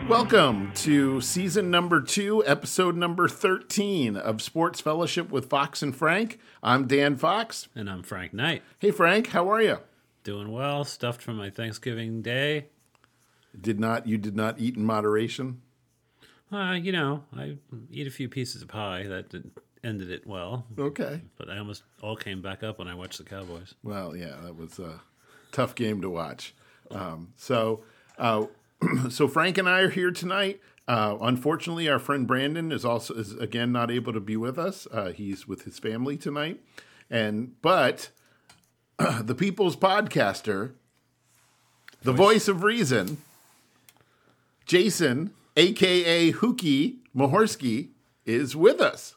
Welcome to season number 2, episode number 13 of Sports Fellowship with Fox and Frank. I'm Dan Fox. And I'm Frank Knight. Hey, Frank, how are you? Doing well. Stuffed for my Thanksgiving day. You did not eat in moderation? I eat a few pieces of pie. That ended it well. Okay. But I almost all came back up when I watched the Cowboys. Well, yeah, that was a tough game to watch. So Frank and I are here tonight. Unfortunately, our friend Brandon is again not able to be with us. He's with his family tonight, but the People's Podcaster, the voice of reason, Jason, aka Hookie Mahorsky, is with us.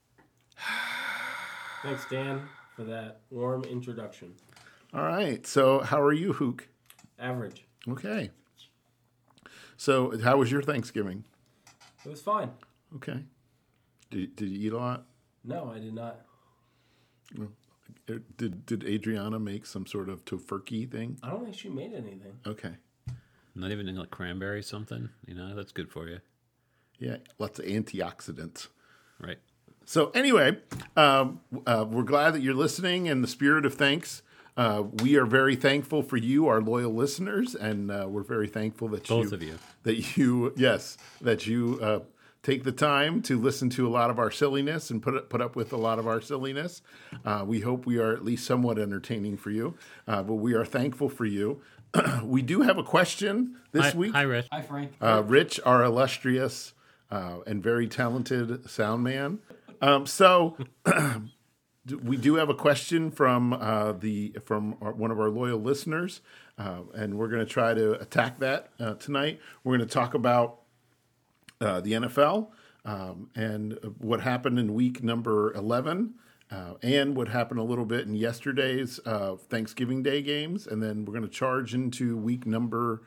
Thanks, Dan, for that warm introduction. All right. So, how are you, Hook? Average. Okay. So, how was your Thanksgiving? It was fine. Okay. Did you eat a lot? No, I did not. Did Adriana make some sort of tofurkey thing? I don't think she made anything. Okay. Not even like cranberry something? That's good for you. Yeah, lots of antioxidants. Right. So anyway, we're glad that you're listening. In the spirit of thanks, we are very thankful for you, our loyal listeners, and we're very thankful that Both of you. that you take the time to listen to a lot of our silliness and put up with a lot of our silliness. We hope we are at least somewhat entertaining for you, but we are thankful for you. We do have a question this week. Hi, Rich. Hi, Frank. Rich, our illustrious and very talented sound man. So we do have a question from one of our loyal listeners, and we're going to try to attack that tonight. We're going to talk about the NFL and what happened in week number 11, and what happened a little bit in yesterday's Thanksgiving Day games, and then we're going to charge into week number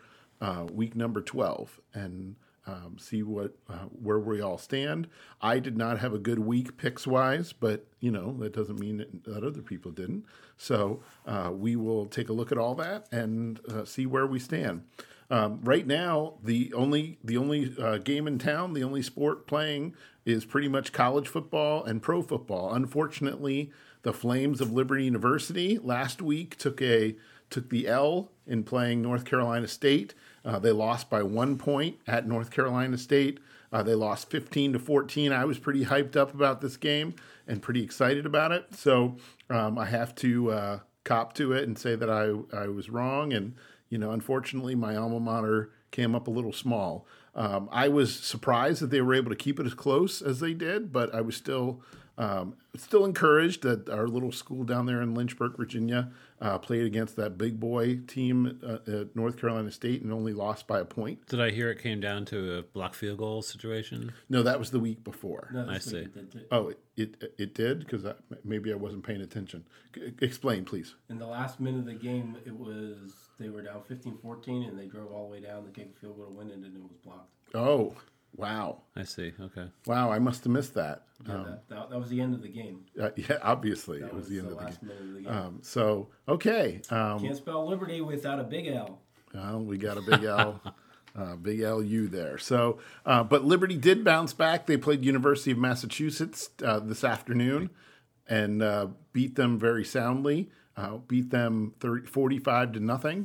12 and see where we all stand. I did not have a good week picks wise, but that doesn't mean that other people didn't. So we will take a look at all that and see where we stand. Right now, the only game in town, the only sport playing is pretty much college football and pro football. Unfortunately, the Flames of Liberty University last week took the L in playing North Carolina State. They lost by 1 point at North Carolina State. They lost 15-14. I was pretty hyped up about this game and pretty excited about it. So I have to cop to it and say that I was wrong. And, unfortunately, my alma mater came up a little small. I was surprised that they were able to keep it as close as they did, but I was still encouraged that our little school down there in Lynchburg, Virginia, played against that big boy team at North Carolina State and only lost by a point. Did I hear it came down to a block field goal situation? No, that was the week before. No, I see. Oh, it did? Because maybe I wasn't paying attention. Explain, please. In the last minute of the game, they were down 15-14, and they drove all the way down to kick a field goal to win it, and it was blocked. Oh, wow. I see. Okay. Wow, I must have missed that. Yeah, that was the end of the game. Yeah, obviously, That it was the end of the last game. minute of the game. So, okay. Can't spell Liberty without a big L. Well, we got a big L, big LU there. So, but Liberty did bounce back. They played University of Massachusetts this afternoon and beat them very soundly. Beat them 45-0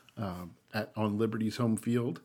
on Liberty's home field.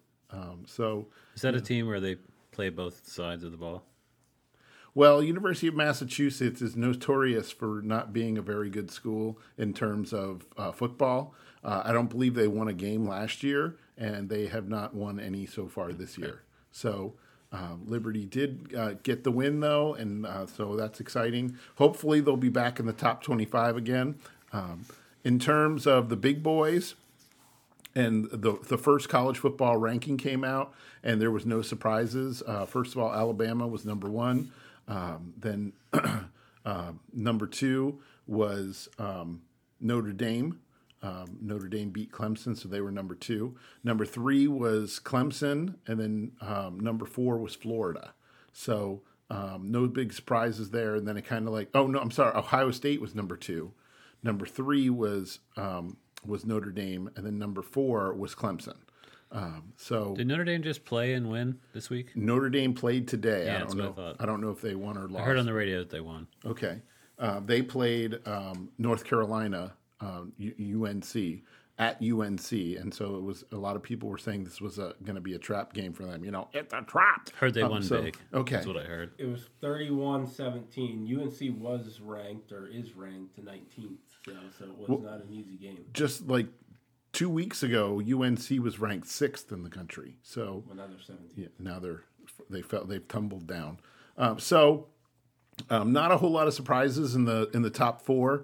Is that a team where they play both sides of the ball? Well, University of Massachusetts is notorious for not being a very good school in terms of football. I don't believe they won a game last year, and they have not won any so far this year. So Liberty did get the win, though, and so that's exciting. Hopefully they'll be back in the top 25 again. In terms of the big boys, and the first college football ranking came out, and there was no surprises. First of all, Alabama was number 1. Then number 2 was Notre Dame. Notre Dame beat Clemson, so they were number 2. Number 3 was Clemson, and then number 4 was Florida. So no big surprises there. And then it kind of Ohio State was number 2. Number 3 was Notre Dame, and then number 4 was Clemson. So Did Notre Dame just play and win this week? Notre Dame played today. Yeah, I that's don't what know. I thought. I don't know if they won or lost. I heard on the radio that they won. Okay. They played North Carolina, UNC, at UNC. And so it was a lot of people were saying this was going to be a trap game for them. It's a trap. Heard they won big. Okay. That's what I heard. It was 31-17. UNC was ranked or is ranked to 19th, so it was not an easy game. Just like 2 weeks ago, UNC was ranked 6th in the country. So Well, now they're 17th. yeah, now they've tumbled down. Not a whole lot of surprises in the top four.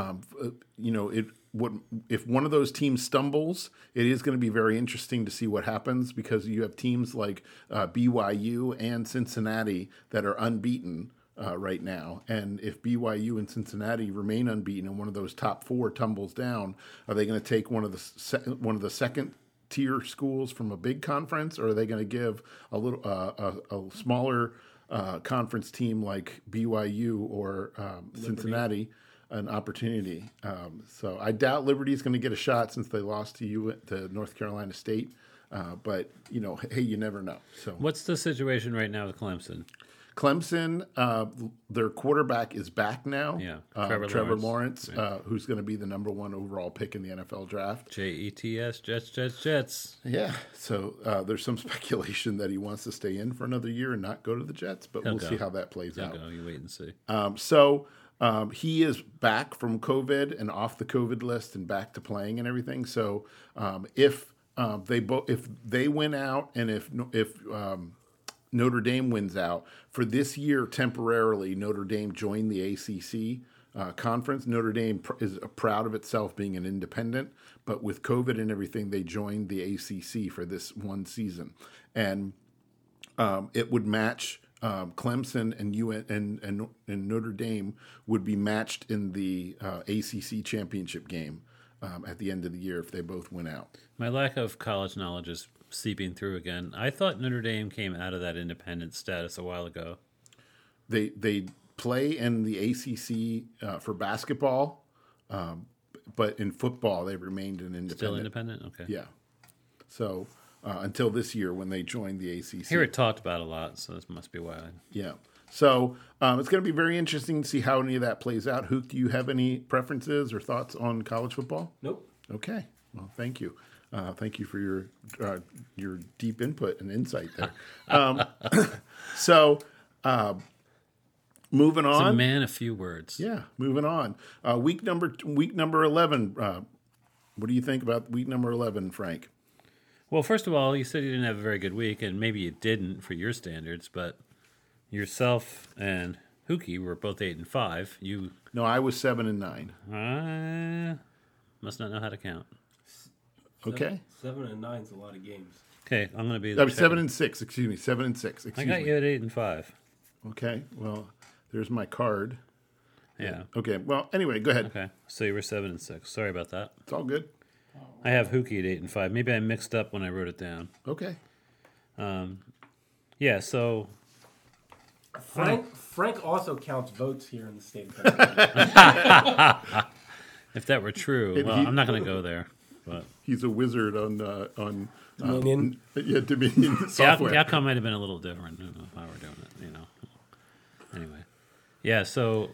If one of those teams stumbles, it is going to be very interesting to see what happens because you have teams like BYU and Cincinnati that are unbeaten right now. And if BYU and Cincinnati remain unbeaten and one of those top four tumbles down, are they going to take one of the second tier schools from a big conference, or are they going to give a smaller conference team like BYU or Cincinnati an opportunity? So I doubt Liberty is going to get a shot since they lost to North Carolina State. But hey, you never know. So What's the situation right now with Clemson? Clemson, their quarterback is back now. Yeah, Trevor Lawrence, who's going to be the number one overall pick in the NFL draft. Jets, Jets. Yeah, so there's some speculation that he wants to stay in for another year and not go to the Jets, but we'll see how that plays out. Go. You wait and see. He is back from COVID and off the COVID list and back to playing and everything. So if they win out and if Notre Dame wins out for this year temporarily, Notre Dame joined the ACC conference. Notre Dame is proud of itself being an independent, but with COVID and everything, they joined the ACC for this one season, and it would match. Clemson and Notre Dame would be matched in the ACC championship game at the end of the year if they both win out. My lack of college knowledge is seeping through again. I thought Notre Dame came out of that independent status a while ago. They play in the ACC for basketball, but in football they remained an independent. Still independent? Okay. Yeah. So until this year when they joined the ACC. I hear it talked about a lot, so this must be why. Yeah. So it's going to be very interesting to see how any of that plays out. Hook, do you have any preferences or thoughts on college football? Nope. Okay. Well, thank you. Thank you for your deep input and insight there. Moving on. It's a man of few words. Yeah, moving on. Week number 11. What do you think about week number 11, Frank? Well, first of all, you said you didn't have a very good week, and maybe you didn't for your standards, but yourself and Hookie were both 8-5. No, I was 7-9. Must not know how to count. Okay. 7 and 9 is a lot of games. Okay, I'm going to be. I was 7-6. Excuse me, 7-6. Excuse I got me. you at 8-5. Okay. Well, there's my card. Yeah. Okay. Well, anyway, go ahead. Okay, so you were 7-6. Sorry about that. It's all good. I have Hookie at 8-5. Maybe I mixed up when I wrote it down. Okay. Yeah. So Frank also counts votes here in the state of Pennsylvania. if that were true, well, I'm not going to go there. But He's a wizard on Dominion. Dominion the software. outcome might have been a little different. I don't know how we're doing it. Anyway, yeah. So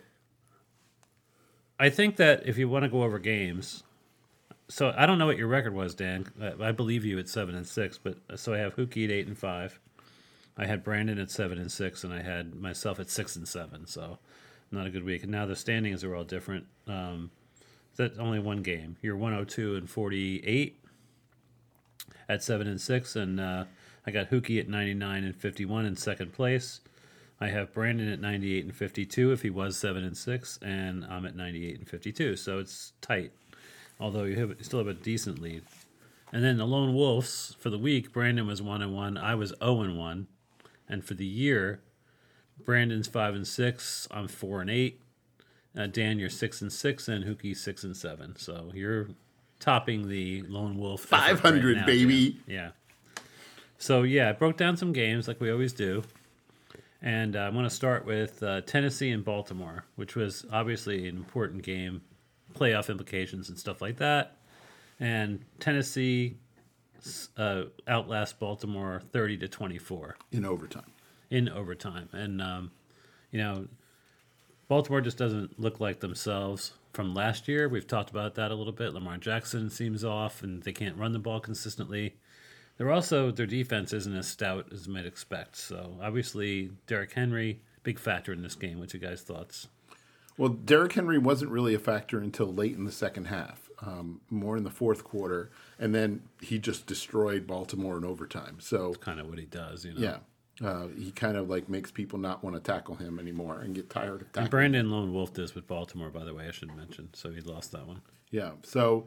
I think that if you want to go over games, so I don't know what your record was, Dan. I believe you at 7-6, but so I have Hookie at 8-5. I had Brandon at 7-6, and I had myself at 6-7. So not a good week. And now the standings are all different. That's only one game. You're 102-48 at 7-6, and I got Hookie at 99-51 in second place. I have Brandon at 98-52 if he was 7-6, and I'm at 98-52. So it's tight, although you still have a decent lead. And then the Lone Wolves for the week, Brandon was 1-1, I was 0-1, and for the year, Brandon's 5-6, I'm 4-8. Dan, you're 6-6, and Hookie 6-7. So you're topping the Lone Wolf 500, right now, baby. Dan. Yeah. So yeah, I broke down some games like we always do, and I want to start with Tennessee and Baltimore, which was obviously an important game, playoff implications and stuff like that. And Tennessee outlast Baltimore 30-24 in overtime. And Baltimore just doesn't look like themselves from last year. We've talked about that a little bit. Lamar Jackson seems off, and they can't run the ball consistently. Their defense isn't as stout as you might expect. So obviously, Derrick Henry, big factor in this game. What's your guys' thoughts? Well, Derrick Henry wasn't really a factor until late in the second half, more in the fourth quarter, and then he just destroyed Baltimore in overtime. So That's kind of what he does, Yeah. He kind of like makes people not want to tackle him anymore and get tired of tackling. And Brandon Lone Wolf this with Baltimore, by the way, I should mention. So he lost that one. Yeah. So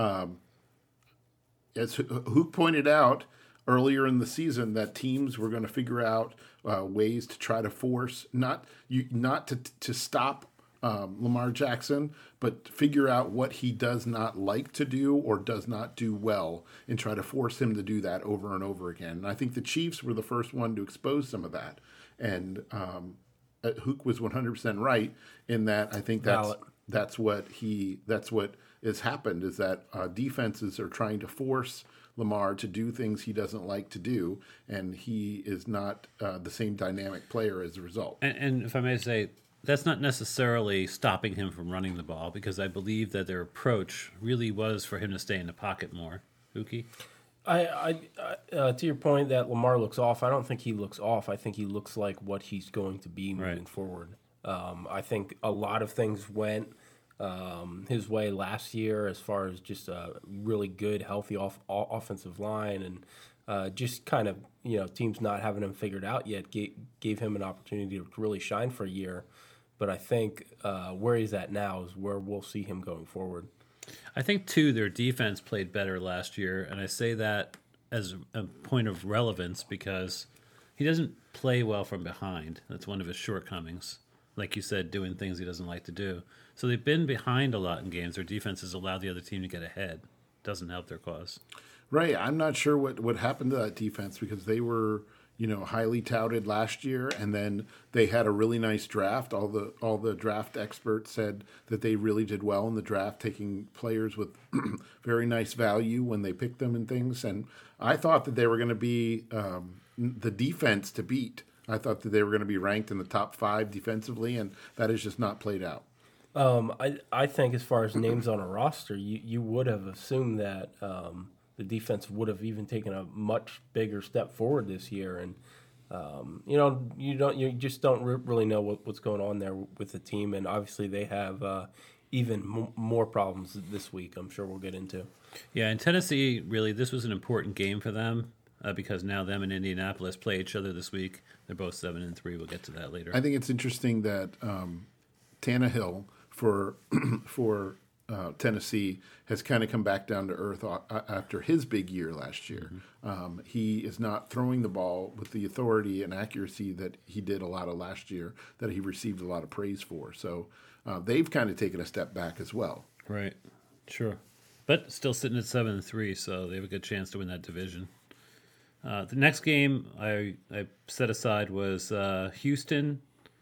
as Hook pointed out earlier in the season, that teams were going to figure out ways to try to force not to stop Lamar Jackson, but figure out what he does not like to do or does not do well and try to force him to do that over and over again. And I think the Chiefs were the first one to expose some of that. And Hook was 100% right in that. I think that's what has happened, is that defenses are trying to force Lamar to do things he doesn't like to do, and he is not the same dynamic player as a result. And if I may say, that's not necessarily stopping him from running the ball, because I believe that their approach really was for him to stay in the pocket more. Mookie? To your point that Lamar looks off, I don't think he looks off. I think he looks like what he's going to be moving forward. I think a lot of things went his way last year as far as just a really good, healthy offensive line, and just kind of teams not having him figured out yet gave him an opportunity to really shine for a year. But I think where he's at now is where we'll see him going forward. I think, too, their defense played better last year, and I say that as a point of relevance because he doesn't play well from behind. That's one of his shortcomings. Like you said, doing things he doesn't like to do. So they've been behind a lot in games. Their defense has allowed the other team to get ahead. Doesn't help their cause. Right. I'm not sure what happened to that defense, because they were highly touted last year, and then they had a really nice draft. All the draft experts said that they really did well in the draft, taking players with very nice value when they picked them and things. And I thought that they were going to be the defense to beat. I thought that they were going to be ranked in the top 5 defensively, and that has just not played out. I think as far as names on a roster, you would have assumed that the defense would have even taken a much bigger step forward this year, and you just don't really know what's going on there with the team, and obviously they have even more problems this week. I'm sure we'll get into. Yeah, in Tennessee, really, this was an important game for them because now them and Indianapolis play each other this week. They're both 7-3. We'll get to that later. I think it's interesting that Tannehill for Tennessee has kind of come back down to earth after his big year last year. Mm-hmm. He is not throwing the ball with the authority and accuracy that he did a lot of last year, that he received a lot of praise for. So they've kind of taken a step back as well. Right, sure. But still sitting at 7-3, so they have a good chance to win that division. The next game I set aside was Houston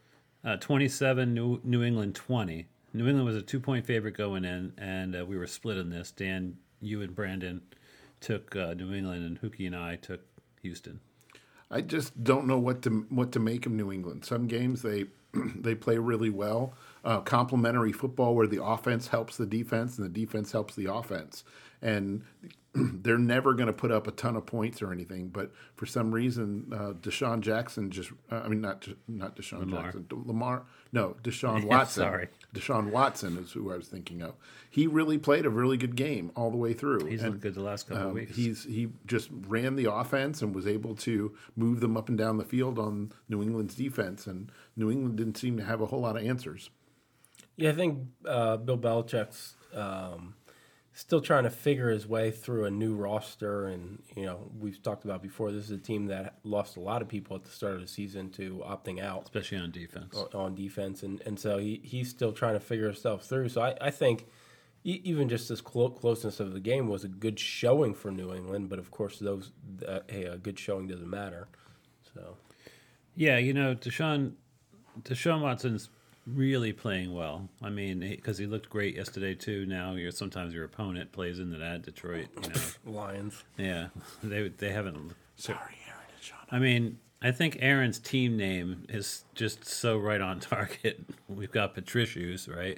27, New England 20. New England was a 2-point favorite going in, and we were split on this. Dan, you and Brandon took New England, and Hookie and I took Houston. I just don't know what to make of New England. Some games they play really well, complementary football where the offense helps the defense and the defense helps the offense, and they're never going to put up a ton of points or anything. But for some reason, Deshaun Jackson not Deshaun Lamar. Jackson, Deshaun Watson. Sorry. Deshaun Watson is who I was thinking of. He really played a really good game all the way through. He's looked good the last couple of weeks. He just ran the offense and was able to move them up and down the field on New England's defense, and New England didn't seem to have a whole lot of answers. Yeah, I think Bill Belichick's still trying to figure his way through a new roster, and we've talked about before, this is a team that lost a lot of people at the start of the season to opting out, especially on defense. And so he's still trying to figure himself through. So I think even just this closeness of the game was a good showing for New England, but of course a good showing doesn't matter. So yeah, Deshaun Watson's really playing well. I mean, because he looked great yesterday too. Now sometimes your opponent plays into that. Detroit, Lions. yeah, they haven't. Sorry, Aaron and Sean. I mean, I think Aaron's team name is just so right on target. We've got Patricius, right?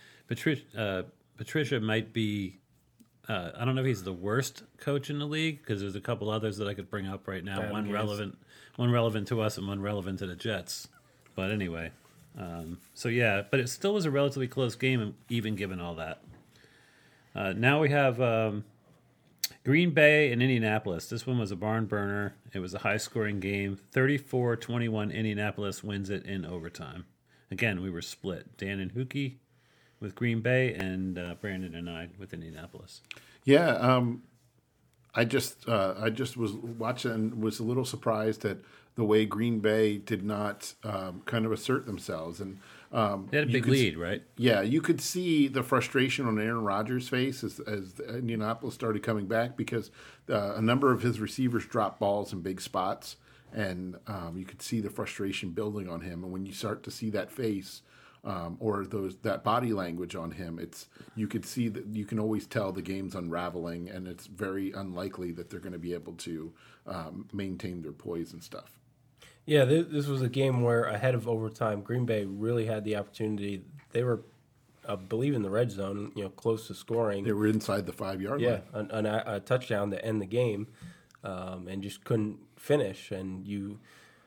Patricia might be. I don't know if he's the worst coach in the league because there's a couple others that I could bring up right now. One relevant to us and one relevant to the Jets. But anyway, so yeah, but it still was a relatively close game, even given all that. Now we have Green Bay and Indianapolis. This one was a barn burner. It was a high-scoring game. 34-21, Indianapolis wins it in overtime. Again, we were split. Dan and Hookie with Green Bay and Brandon and I with Indianapolis. Yeah, I just was watching and was a little surprised at the way Green Bay did not kind of assert themselves. And they had a big lead, right? Yeah, you could see the frustration on Aaron Rodgers' face as Indianapolis started coming back because a number of his receivers dropped balls in big spots, and you could see the frustration building on him. And when you start to see that face or that body language on him, you could see that you can always tell the game's unraveling, and it's very unlikely that they're going to be able to maintain their poise and stuff. Yeah, this was a game where ahead of overtime, Green Bay really had the opportunity. They were, I believe, in the red zone, close to scoring. They were inside the 5-yard line. Yeah, a touchdown to end the game, and just couldn't finish. And you're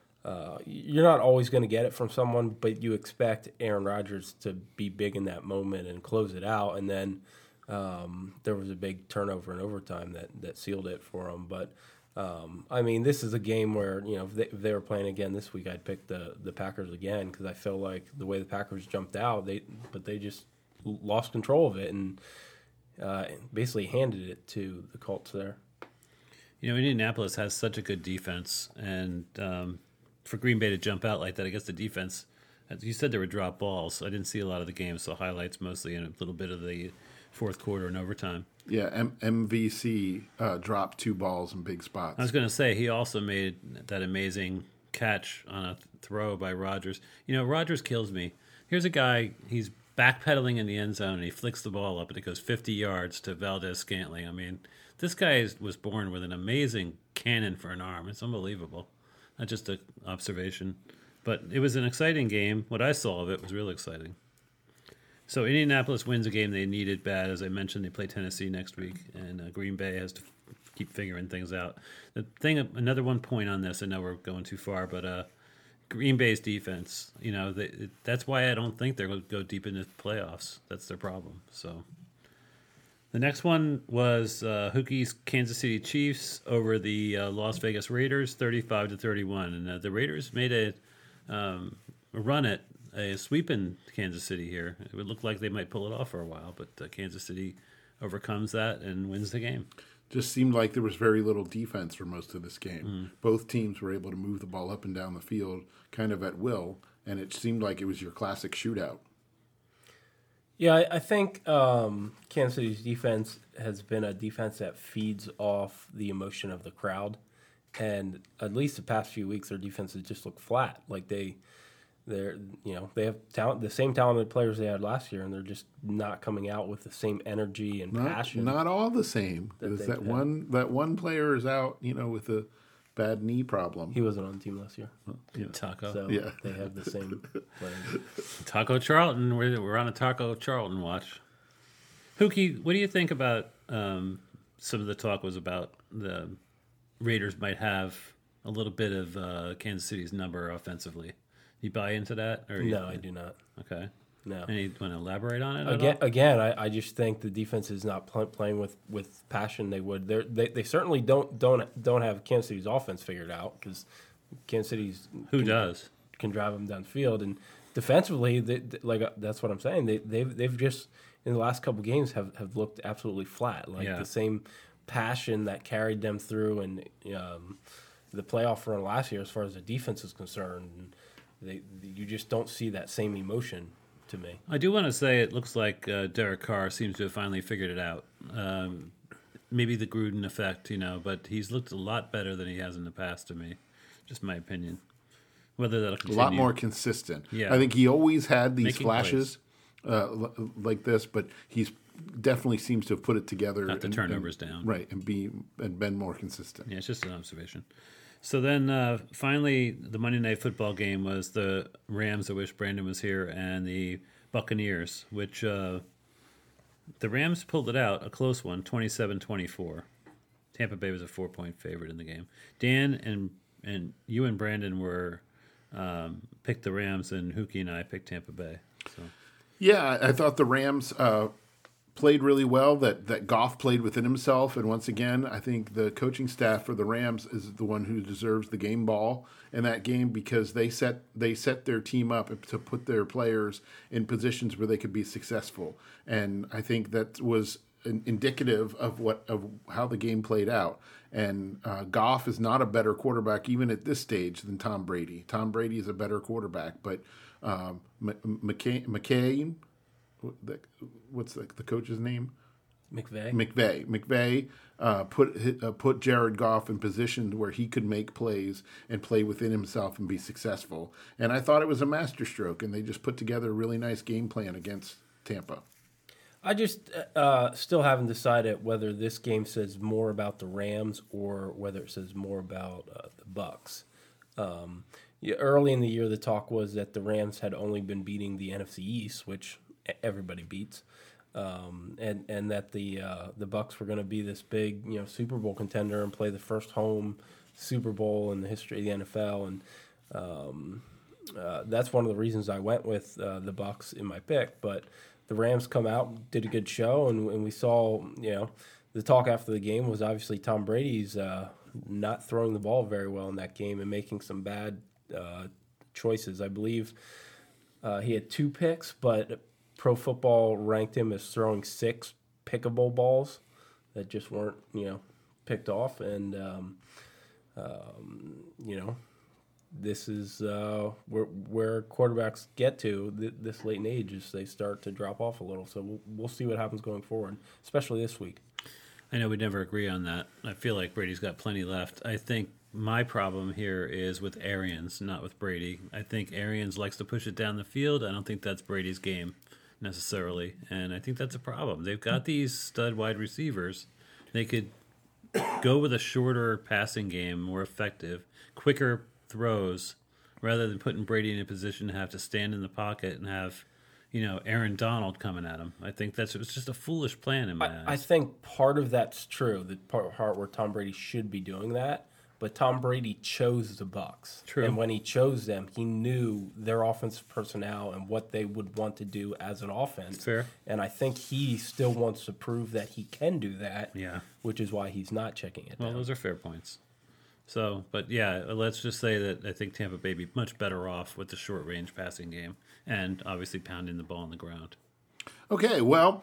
not always going to get it from someone, but you expect Aaron Rodgers to be big in that moment and close it out. And then there was a big turnover in overtime that sealed it for him. But I mean, this is a game where if they were playing again this week, I'd pick the Packers again because I feel like the way the Packers jumped out, they just lost control of it and basically handed it to the Colts there. Indianapolis has such a good defense, and for Green Bay to jump out like that, I guess the defense, as you said, there were drop balls. I didn't see a lot of the game, so highlights mostly and a little bit of the fourth quarter and overtime. Yeah, MVC dropped 2 balls in big spots. I was going to say, he also made that amazing catch on a throw by Rodgers. Rodgers kills me. Here's a guy, he's backpedaling in the end zone, and he flicks the ball up, and it goes 50 yards to Valdez-Scantling. I mean, this guy was born with an amazing cannon for an arm. It's unbelievable. Not just an observation. But it was an exciting game. What I saw of it was really exciting. So Indianapolis wins a game they needed bad. As I mentioned, they play Tennessee next week, and Green Bay has to keep figuring things out. Another one point on this, I know we're going too far, but Green Bay's defense, that's why I don't think they're going to go deep into the playoffs. That's their problem. So the next one was Hookie's Kansas City Chiefs over the Las Vegas Raiders, 35-31, and the Raiders made a run at a sweep in Kansas City here. It would look like they might pull it off for a while, but Kansas City overcomes that and wins the game. Just seemed like there was very little defense for most of this game. Mm. Both teams were able to move the ball up and down the field kind of at will, and it seemed like it was your classic shootout. Yeah, I think Kansas City's defense has been a defense that feeds off the emotion of the crowd, and at least the past few weeks, their defenses just look flat. Like they have talent, the same talented players they had last year, and they're just not coming out with the same energy and passion. Not all the same. That one player is out, with a bad knee problem. He wasn't on the team last year. Taco. So they have the same players. Taco Charlton. We're on a Taco Charlton watch. Hookie, what do you think about some of the talk was about the Raiders might have a little bit of Kansas City's number offensively? You buy into that? No, I do not. Okay. No. And you want to elaborate on it? Again, I just think the defense is not playing with passion. They would. They certainly don't have Kansas City's offense figured out because Kansas City's can drive them downfield, and defensively, that's what I'm saying. They've just in the last couple games have looked absolutely flat. The same passion that carried them through and the playoff run last year, as far as the defense is concerned. And you just don't see that same emotion to me. I do want to say it looks like Derek Carr seems to have finally figured it out. Maybe the Gruden effect, but he's looked a lot better than he has in the past to me. Just my opinion. Whether that'll A continue. lot more consistent. Yeah. I think he always had these Making flashes like this, but he's definitely seems to have put it together. Got the turnovers down. Right, and been more consistent. Yeah, it's just an observation. So then finally, the Monday Night Football game was the Rams, I wish Brandon was here, and the Buccaneers, which the Rams pulled it out, a close one, 27-24. Tampa Bay was a 4-point favorite in the game. Dan and you and Brandon were picked the Rams, and Hookie and I picked Tampa Bay. So Yeah, I thought the Rams played really well, that Goff played within himself. And once again, I think the coaching staff for the Rams is the one who deserves the game ball in that game because they set their team up to put their players in positions where they could be successful. And I think that was indicative of how the game played out. And Goff is not a better quarterback even at this stage than Tom Brady. Tom Brady is a better quarterback, but McCain, what's the coach's name? McVay put Jared Goff in position where he could make plays and play within himself and be successful. And I thought it was a masterstroke, and they just put together a really nice game plan against Tampa. I just still haven't decided whether this game says more about the Rams or whether it says more about the Bucs. Early in the year, the talk was that the Rams had only been beating the NFC East, which everybody beats, and that the Bucs were going to be this big Super Bowl contender and play the first home Super Bowl in the history of the NFL, and that's one of the reasons I went with the Bucs in my pick, but. The Rams come out, did a good show, and we saw, the talk after the game was obviously Tom Brady's not throwing the ball very well in that game and making some bad choices. I believe he had 2 picks, but Pro Football ranked him as throwing 6 pickable balls that just weren't, picked off. And, this is where quarterbacks get to this late in age is they start to drop off a little. So we'll see what happens going forward, especially this week. I know we never agree on that. I feel like Brady's got plenty left. I think my problem here is with Arians, not with Brady. I think Arians likes to push it down the field. I don't think that's Brady's game necessarily, and I think that's a problem. They've got these stud wide receivers. They could go with a shorter passing game, more effective, quicker throws rather than putting Brady in a position to have to stand in the pocket and have, Aaron Donald coming at him. I think it's just a foolish plan in my eyes. I think part of that's true, the part where Tom Brady should be doing that, but Tom Brady chose the Bucs. True. And when he chose them, he knew their offensive personnel and what they would want to do as an offense. Fair. And I think he still wants to prove that he can do that, which is why he's not checking it Well, down. those are fair points. So, but yeah, let's just say that I think Tampa Bay be much better off with the short range passing game and obviously pounding the ball on the ground. Okay, well,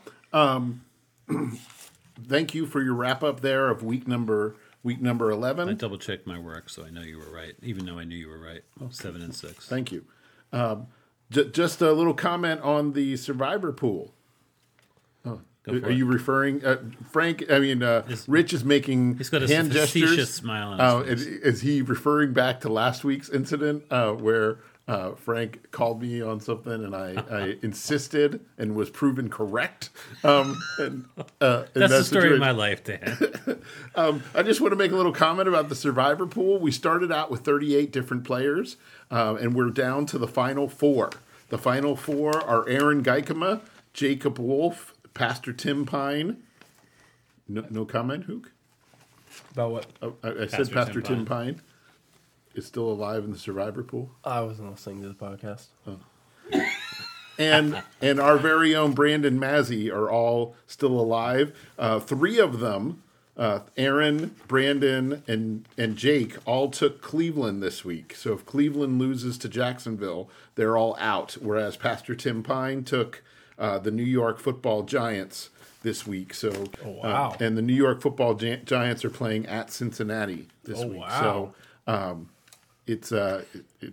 thank you for your wrap up there of week number 11. I double checked my work, so I know you were right, even though I knew you were right. 7-6. Thank you. Just a little comment on the Survivor pool. Are you referring, Frank? I mean, Rich is making he's got a hand facetious gestures. smile on his face. Is he referring back to last week's incident where Frank called me on something and I insisted and was proven correct? That's the story of my life, Dan. I just want to make a little comment about the Survivor pool. We started out with 38 different players, and we're down to the final 4. The final 4 are Aaron Geikema, Jacob Wolf, Pastor Tim Pine. No comment, Hook? About what? I said Pastor Tim Pine is still alive in the Survivor pool. I wasn't listening to the podcast. And our very own Brandon Mazzy are all still alive. 3 of them, Aaron, Brandon, and Jake, all took Cleveland this week. So if Cleveland loses to Jacksonville, they're all out. Whereas Pastor Tim Pine took the New York Football Giants this week. So, wow. And the New York Football Giants are playing at Cincinnati this week. Wow. So it's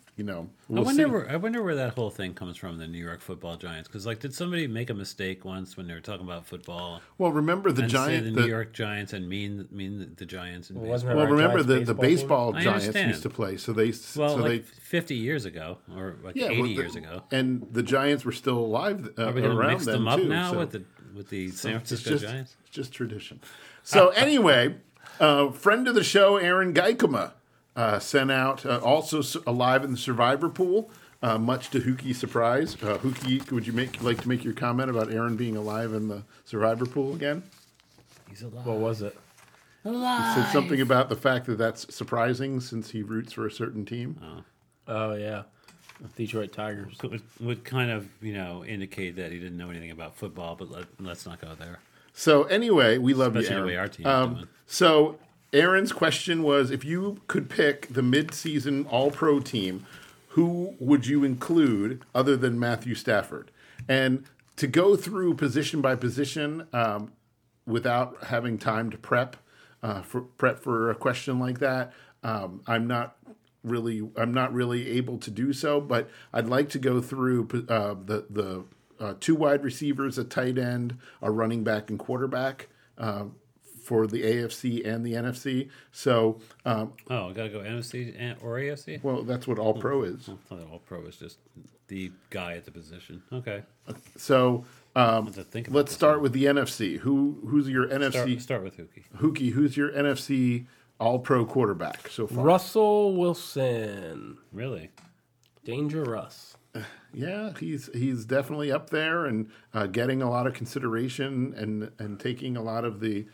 we'll see. I wonder where that whole thing comes from, the New York Football Giants. Because, did somebody make a mistake once when they were talking about football? Well, remember the and Giants, say the New York Giants, and mean the Giants and baseball. Well, remember Giants the baseball baseball Giants understand. used to play, so they 50 years ago, or 80 years ago. and the Giants were still alive Are we going to around mix then them up too, now so with the San Francisco Giants? It's just tradition. So anyway, friend of the show, Aaron Geikema, sent out also alive in the survivor pool. Much to Hookie's surprise, Hookie, would you like to make your comment about Aaron being alive in the survivor pool again? He's alive. What was it? He said something about the fact that that's surprising since he roots for a certain team. Oh yeah, Detroit Tigers. Would kind of indicate that he didn't know anything about football, but let's not go there. So anyway, we love Especially you, the way Aaron. our team's doing. So Aaron's question was, if you could pick the mid-season All-Pro team, who would you include other than Matthew Stafford? And to go through position by position without having time to prep for a question like that, I'm not really able to do so. But I'd like to go through the two wide receivers, a tight end, a running back, and quarterback. For the AFC and the NFC. So, I got to go NFC or AFC? well, that's what All Pro is. I thought All Pro is just the guy at the position. Okay. So, Have to think about let's this start one. with the NFC. Who's your NFC? Start with Hookie. Hookie, who's your NFC All Pro quarterback so far? Russell Wilson, Really? Danger Russ. Yeah, he's definitely up there and getting a lot of consideration and taking a lot of the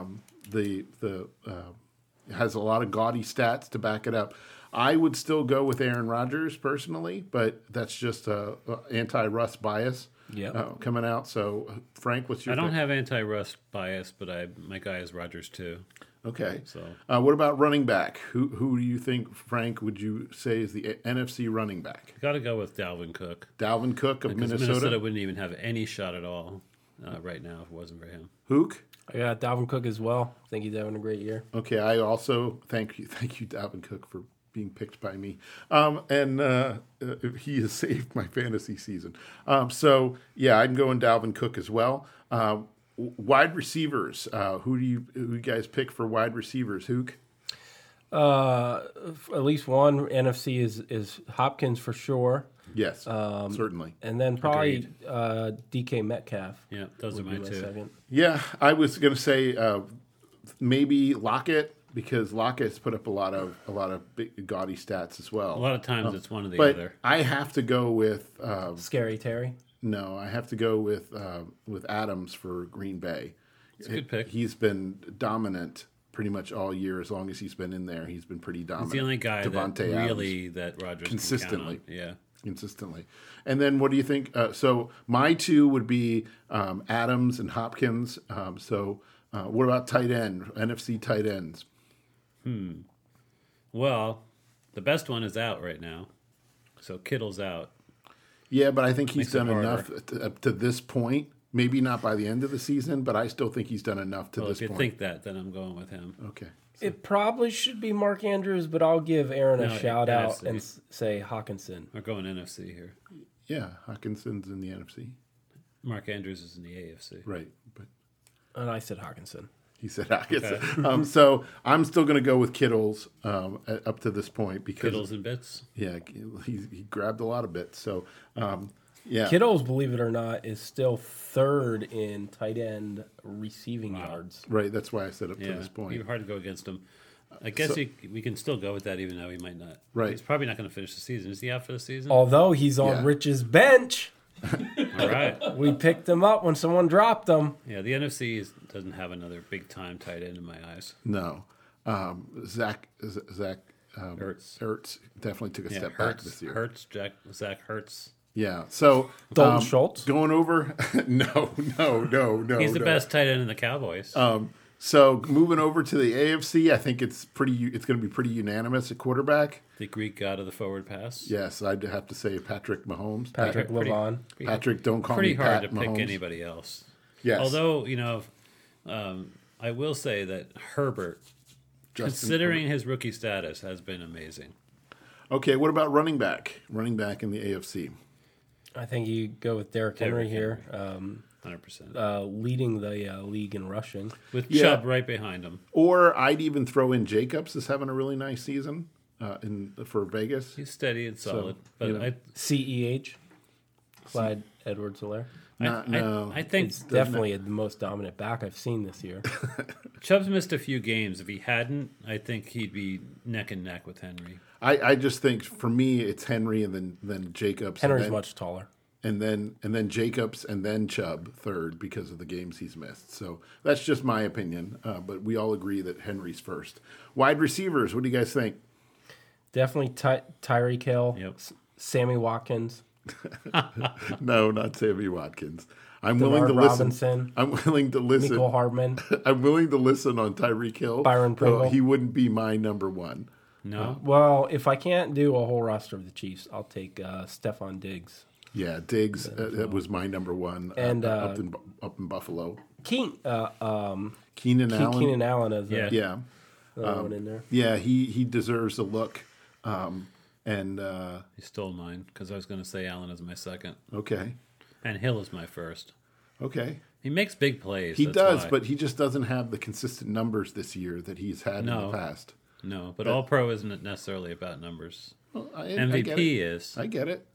has a lot of gaudy stats to back it up. I would still go with Aaron Rodgers personally, but that's just a anti-Russ bias coming out. So, Frank, what's your? I don't pick? have anti-Russ bias, but my guy is Rodgers too. Okay. So what about running back? Who do you think, Frank, would you say is the NFC running back? got to go with Dalvin Cook. Dalvin Cook of Because Minnesota? Minnesota wouldn't even have any shot at all right now if it wasn't for him. Hook? I got Dalvin Cook as well. I think he's having a great year. Okay, I also thank you, Dalvin Cook, for being picked by me. He has saved my fantasy season. So, yeah, I'm going Dalvin Cook as well. Wide receivers. Who do you guys pick for wide receivers? Hook? At least one NFC is Hopkins for sure, Yes, certainly. and then probably DK Metcalf. Yeah, those are would be mine my too. second. Yeah, I was going to say maybe Lockett, because Lockett's put up a lot of big, gaudy stats as well. A lot of times it's one or the but other. I have to go with Scary Terry. no. I have to go with Adams for Green Bay. It's a good pick. He's been dominant pretty much all year. As long as he's been in there, he's been pretty dominant. He's the only guy Devontae that Adams. really that Rodgers Consistently. Can count on. Yeah. Consistently. And then what do you think? So my two would be Adams and Hopkins. What about tight end, NFC tight ends? Well, the best one is out right now, so Kittle's out. Yeah, but I think he's Makes it done harder. enough up to this point. Maybe not by the end of the season, but I still think he's done enough to Well, this if you point. think that, then I'm going with him. Okay. It probably should be Mark Andrews, but I'll give Aaron a No, shout out NFC. and say Hawkinson. We're going NFC here. Yeah, Hawkinson's in the NFC. Mark Andrews is in the AFC. Right, but And I said Hawkinson. he said Hawkinson. So I'm still going to go with Kittle's up to this point because Kittles and bits. yeah, he grabbed a lot of bits. So yeah, Kittles, believe it or not, is still third in tight end receiving yards. right. That's why I said up to Yeah, this point. you're hard to go against him. I guess we can still go with that, even though he might not. Right. He's probably not going to finish the season. Is he out for the season? Although he's on Yeah. Rich's bench, All right. we picked him up when someone dropped him. Yeah, the NFC doesn't have another big time tight end in my eyes. No, Zach Ertz definitely took a Yeah, step back this year. Zach Hurts. Yeah. So Dalton Schultz? going over. No. He's the no. best tight end in the Cowboys. So moving over to the AFC, I think it's going to be pretty unanimous at quarterback. The Greek god of the forward pass. Yes, I'd have to say Patrick Mahomes. Patrick Pretty- LeVon. Patrick, don't call Pretty me hard Pat to pick Mahomes. anybody else. Yes. Although, I will say that Herbert, Justin considering his rookie status, has been amazing. Okay, what about running back? Running back in the AFC. I think you go with Derrick Henry here, 100%. leading the league in rushing. With Chubb right behind him. Or I'd even throw in Jacobs is having a really nice season for Vegas. He's steady and solid. you But know. CEH, Clyde Edwards-Helaire. No, I think It's definitely the most dominant back I've seen this year. Chubb's missed a few games. If he hadn't, I think he'd be neck and neck with Henry. I just think for me it's Henry and then Jacobs. Henry's and then, much taller. and then Jacobs and then Chubb third because of the games he's missed. So that's just my opinion. But we all agree that Henry's first. Wide receivers, what do you guys think? Definitely Tyreek Hill, Yep. Sammy Watkins, No, not Sammy Watkins. I'm willing to Denard listen. Robinson, I'm willing to listen. Mecole Hardman. I'm willing to listen on Tyreek Hill. Byron though Pringle. He wouldn't be my number one. No? Well, if I can't do a whole roster of the Chiefs, I'll take Stephon Diggs. Yeah, Diggs. That was my number one. And, up in Buffalo. Keenan Allen. Keenan Allen. Keenan Allen is Yeah. Yeah, one in there. yeah. He deserves a look. And He stole mine because I was going to say Allen is my second. okay, And Hill is my first. okay. He makes big plays. He that's does, why. but he just doesn't have the consistent numbers this year that he's had in No. the past. No, but All Pro isn't necessarily about numbers. Well, I MVP get it. is. I get it.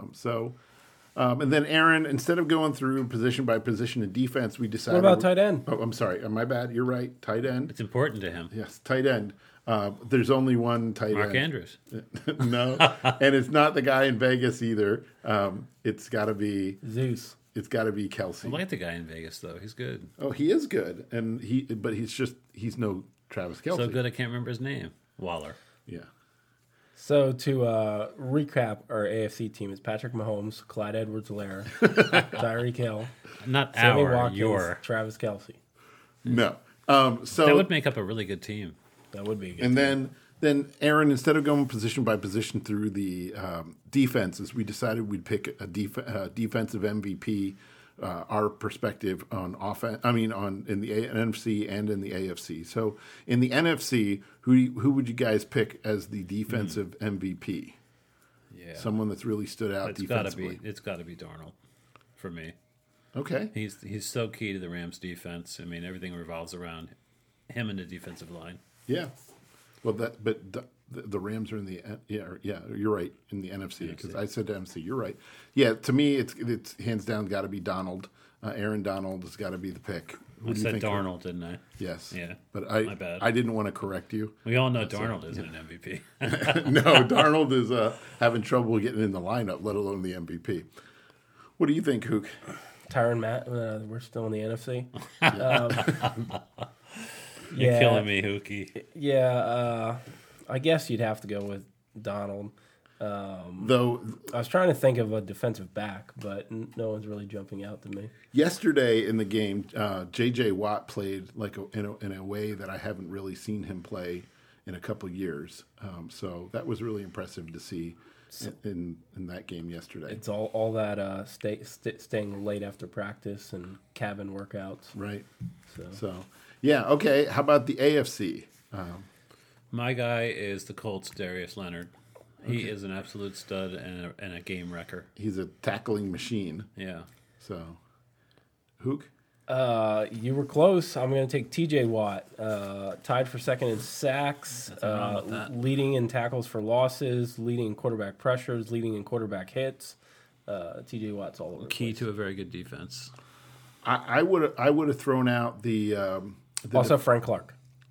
And then Aaron, instead of going through position by position in defense, we decided. What about tight end? Oh, I'm sorry. My bad. You're right. Tight end. It's important to him. Yes, tight end. There's only one tight Mark end. Andrews. No, and it's not the guy in Vegas either. It's got to be. Zeus. It's got to be Kelsey. I like the guy in Vegas, though. He's good. Oh, he is good, but he's no Travis Kelsey. So good I can't remember his name. Waller. Yeah. So to recap, our AFC team is Patrick Mahomes, Clyde Edwards-Helaire, Tyreek Hill, Not Sammy our, Watkins, your. Travis Kelsey. No. So That would make up a really good team. That would be a good. and team. then Aaron, instead of going position by position through the defenses, we decided we'd pick a defensive MVP. Our perspective on offense. I mean, in the NFC and in the AFC. So in the NFC, who would you guys pick as the defensive MVP? Yeah. Someone that's really stood out It's got to defensively. be. It's got to be Darnold, for me. Okay. He's so key to the Rams' defense. I mean, everything revolves around him and the defensive line. Yeah. Well, the Rams are in the you're right, in the NFC because I said NFC. You're right. Yeah, to me it's hands down got to be Donald. Aaron Donald has got to be the pick. Who I do you said think? Darnold, didn't I? Yes. Yeah. But My bad. I didn't want to correct you. We all know Darnold isn't an MVP. No, Darnold is having trouble getting in the lineup, let alone the MVP. What do you think, Hook? Tyron Matt, we're still in the NFC. You're killing me, Hookie. Yeah, I guess you'd have to go with Donald. Though I was trying to think of a defensive back, but no one's really jumping out to me. yesterday in the game, J.J. Watt played in a way that I haven't really seen him play in a couple years. So that was really impressive to see in that game yesterday. It's all that staying late after practice and cabin workouts. Right. So Yeah. Okay. How about the AFC? My guy is the Colts' Darius Leonard. He is an absolute stud and a game wrecker. He's a tackling machine. Yeah. So, Hook. you were close. I'm going to take T.J. Watt, tied for second in sacks, wrong with that. leading in tackles for losses, leading in quarterback pressures, leading in quarterback hits. T.J. Watt's all over. the Key place. to a very good defense. I would have thrown out the Also, Frank Clark.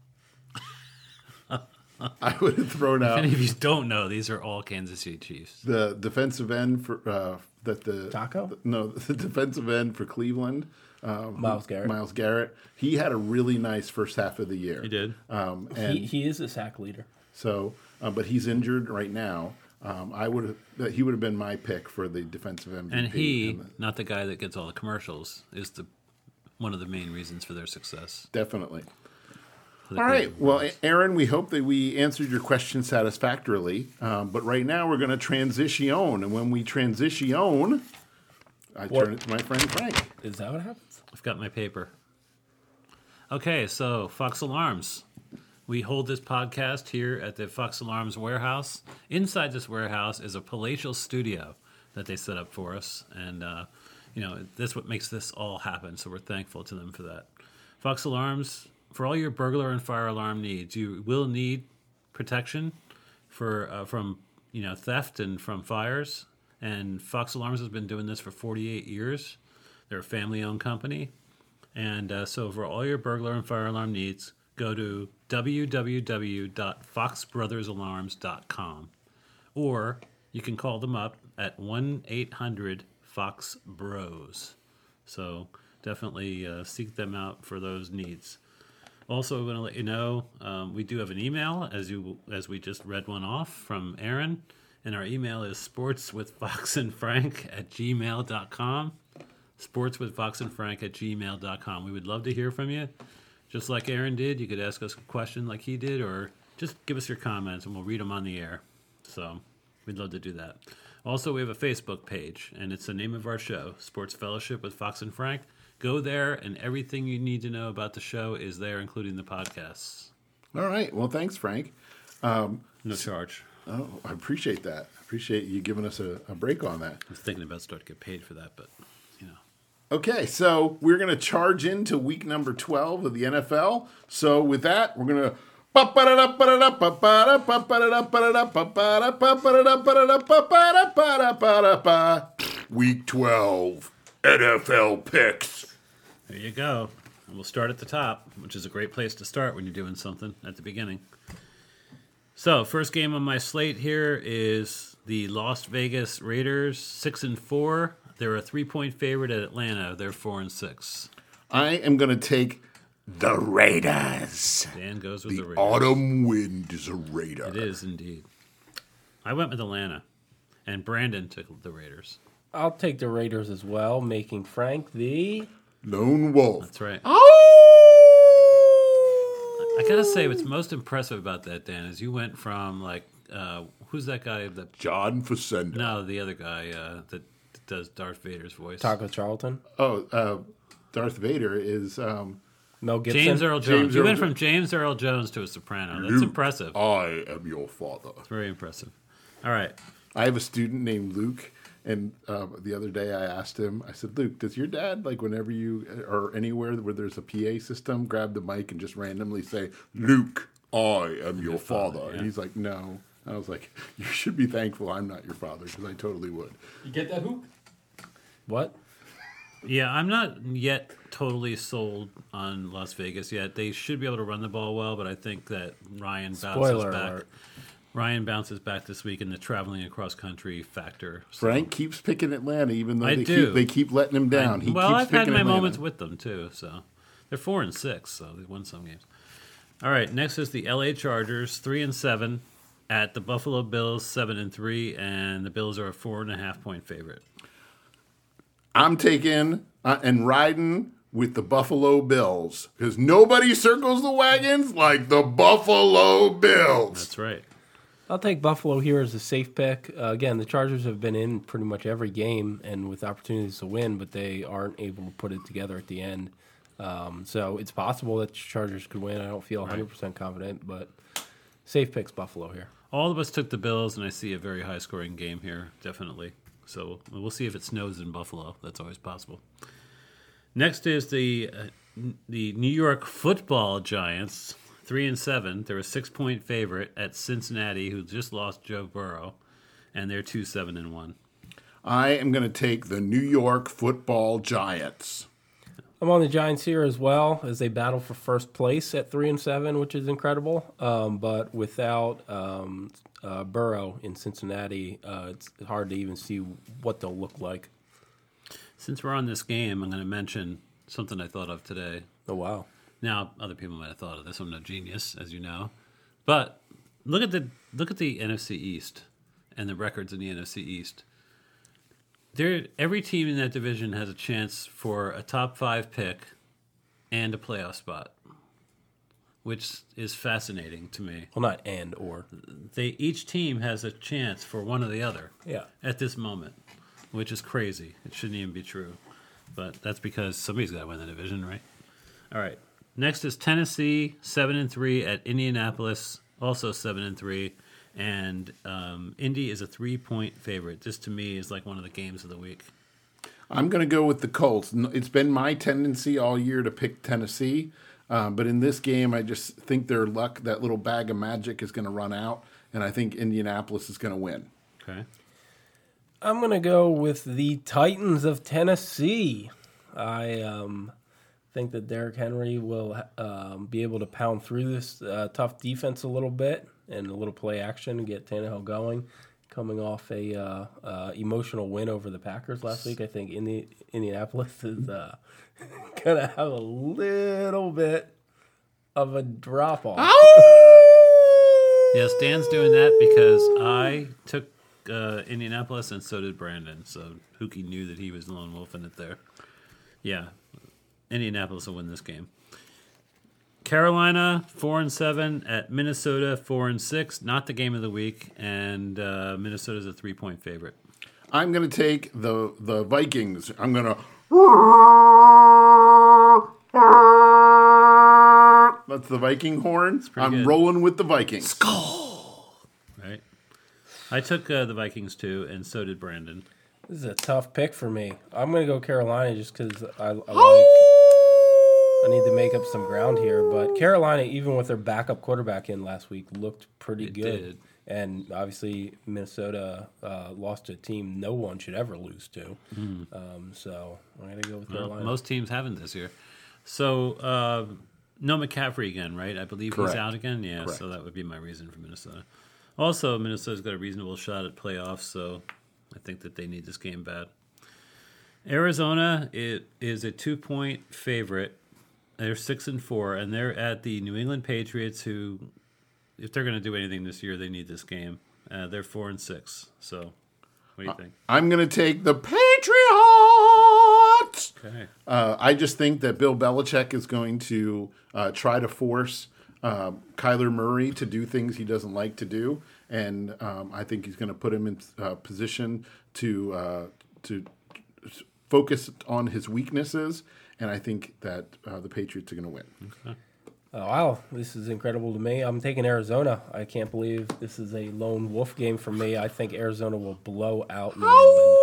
I would have thrown out And if you don't know, these are all Kansas City Chiefs. the defensive end for Taco? the defensive end for Cleveland. Myles Garrett. Myles Garrett. He had a really nice first half of the year. He did. And He is a sack leader. so, but he's injured right now. He would have been my pick for the defensive MVP. And he, And not the guy that gets all the commercials, is one of the main reasons for their success. definitely. For the All right. Cleveland Well, Browns. Aaron, we hope that we answered your question satisfactorily. But right now we're going to transition. And when we transition, I turn it to my friend Frank. Is that what happens? I've got my paper. Okay, so Fox Alarms. We hold this podcast here at the Fox Alarms warehouse. Inside this warehouse is a palatial studio that they set up for us. And, that's what makes this all happen. So we're thankful to them for that. Fox Alarms, for all your burglar and fire alarm needs, you will need protection from theft and from fires. And Fox Alarms has been doing this for 48 years. They're a family-owned company. And so for all your burglar and fire alarm needs, go to www.foxbrothersalarms.com. Or you can call them up at 1-800-FOX-BROS. So definitely seek them out for those needs. Also, I want to let you know we do have an email, as we just read one off from Aaron. And our email is sportswithfoxandfrank@gmail.com. sportswithfoxandfrank@gmail.com. We would love to hear from you. Just like Aaron did, you could ask us a question like he did, or just give us your comments and we'll read them on the air. So we'd love to do that. Also, we have a Facebook page, and it's the name of our show, Sports Fellowship with Fox and Frank. Go there, and everything you need to know about the show is there, including the podcasts. All right. Well, thanks, Frank. No charge. Oh, I appreciate that. I appreciate you giving us a break on that. I was thinking about starting to get paid for that, but, Okay, so we're going to charge into week number 12 of the NFL. So with that, we're going to... Week 12 NFL picks. There you go. And we'll start at the top, which is a great place to start when you're doing something at the beginning. So, first game on my slate here is the Las Vegas Raiders, 6-4. They're a 3-point favorite at Atlanta. They're 4-6. I am going to take the Raiders. Dan goes with the Raiders. Autumn wind is a Raider. It is indeed. I went with Atlanta, and Brandon took the Raiders. I'll take the Raiders as well, making Frank the Lone Wolf. That's right. Oh! I gotta say, what's most impressive about that, Dan, is you went from who's that guy? John Facenda. No, the other guy that does Darth Vader's voice. Taco Charlton. Oh, Darth Vader is Mel Gibson. James Earl Jones. James You Earl went from Jones. James Earl Jones to a soprano. That's Luke, impressive. I am your father. It's very impressive. All right. I have a student named Luke, and the other day I asked him, I said, Luke, does your dad, whenever you are anywhere where there's a PA system, grab the mic and just randomly say, Luke, I am your father? yeah. And he's like, no. I was like, you should be thankful I'm not your father, because I totally would. You get that hoop? What? Yeah, I'm not yet totally sold on Las Vegas yet. They should be able to run the ball well, but I think that Ryan Spoiler bounces back. alert. Ryan bounces back this week in the traveling across country factor. So Frank keeps picking Atlanta, even though I they do. keep letting him down. He well, keeps I've had picking my Atlanta. moments with them too. So they're 4-6, so they won some games. All right, next is the LA Chargers, 3-7 at the Buffalo Bills, 7-3, and the Bills are a 4.5-point favorite. I'm taking and riding with the Buffalo Bills, because nobody circles the wagons like the Buffalo Bills. That's right. I'll take Buffalo here as a safe pick. Again, the Chargers have been in pretty much every game and with opportunities to win, but they aren't able to put it together at the end. So it's possible that the Chargers could win. I don't feel 100% confident, but safe picks Buffalo here. All of us took the Bills, and I see a very high-scoring game here, definitely. So we'll see if it snows in Buffalo. That's always possible. Next is the New York Football Giants, 3-7. They're a 6-point favorite at Cincinnati, who just lost Joe Burrow, and they're 2-7-1. I am going to take the New York Football Giants. I'm on the Giants here as well as they battle for first place at 3-7, which is incredible. But without Burrow in Cincinnati, it's hard to even see what they'll look like. Since we're on this game, I'm going to mention something I thought of today. Oh, wow. Now, other people might have thought of this. I'm no genius, as you know. But look at the NFC East and the records in the NFC East. Every team in that division has a chance for a top 5 pick and a playoff spot, which is fascinating to me. Well, not and or. Each team has a chance for one or the other. Yeah. At this moment, which is crazy. It shouldn't even be true, but that's because somebody's got to win the division, right? All right. Next is Tennessee, 7-3 at Indianapolis, also 7-3, and Indy is a 3-point favorite. This to me is like one of the games of the week. I'm going to go with the Colts. It's been my tendency all year to pick Tennessee, but in this game, I just think their luck, that little bag of magic, is going to run out, and I think Indianapolis is going to win. Okay. I'm going to go with the Titans of Tennessee. I think that Derrick Henry will be able to pound through this tough defense a little bit and a little play action and get Tannehill going. Coming off a emotional win over the Packers last week, I think Indianapolis is going to have a little bit of a drop-off. Yes, Dan's doing that because I took Indianapolis and so did Brandon. So Hookie knew that he was the lone wolf in it there. Yeah, Indianapolis will win this game. Carolina 4-7 at Minnesota 4-6. Not the game of the week, and Minnesota's a 3-point favorite. I'm going to take the Vikings. I'm going to. That's the Viking horn. I'm good. rolling with the Vikings. Right. I took the Vikings too, and so did Brandon. This is a tough pick for me. I'm going to go Carolina just because I need to make up some ground here. But Carolina, even with their backup quarterback in last week, looked pretty good. Did. And obviously, Minnesota lost to a team no one should ever lose to. So I'm going to go with Carolina. Well, most teams haven't this year. So, no McCaffrey again, right? I believe Correct. he's out again. Yeah, Correct. So that would be my reason for Minnesota. Also, Minnesota's got a reasonable shot at playoffs, so I think that they need this game bad. Arizona is a 2-point favorite. They're 6-4, and they're at the New England Patriots, who, if they're going to do anything this year, they need this game. They're 4-6. So, what do you think? I'm going to take the Patriots. Okay. I just think that Bill Belichick is going to try to force Kyler Murray to do things he doesn't like to do, and I think he's going to put him in position to focus on his weaknesses, and I think that the Patriots are going to win. Okay. Oh, wow, this is incredible to me. I'm taking Arizona. I can't believe this is a lone wolf game for me. I think Arizona will blow out New England.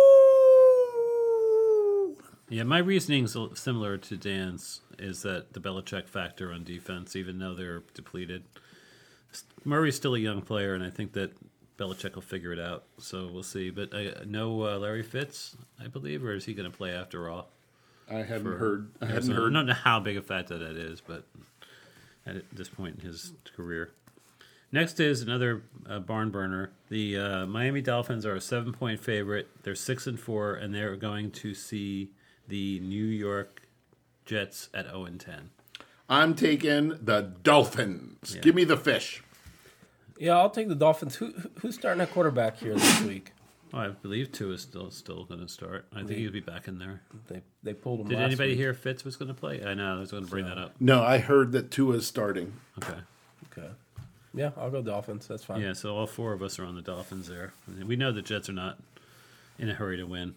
Yeah, my reasoning's similar to Dan's, is that the Belichick factor on defense, even though they're depleted. Murray's still a young player, and I think that Belichick will figure it out. So we'll see. But no Larry Fitz, I believe, or is he going to play after all? I hadn't heard. I don't know how big a factor that is, but at this point in his career. Next is another barn burner. The Miami Dolphins are a 7-point favorite. They're 6-4, and they're going to see the New York Jets at 0-10. I'm taking the Dolphins. Yeah. Give me the fish. Yeah, I'll take the Dolphins. Who's starting at quarterback here this week? Well, I believe Tua is still going to start. I think he'll be back in there. They pulled him. Did last anybody week. hear Fitz was going to play? I know. I was going to bring that up. No, I heard that Tua's starting. Okay. Okay. Yeah, I'll go Dolphins. That's fine. Yeah, so all four of us are on the Dolphins there. We know the Jets are not in a hurry to win.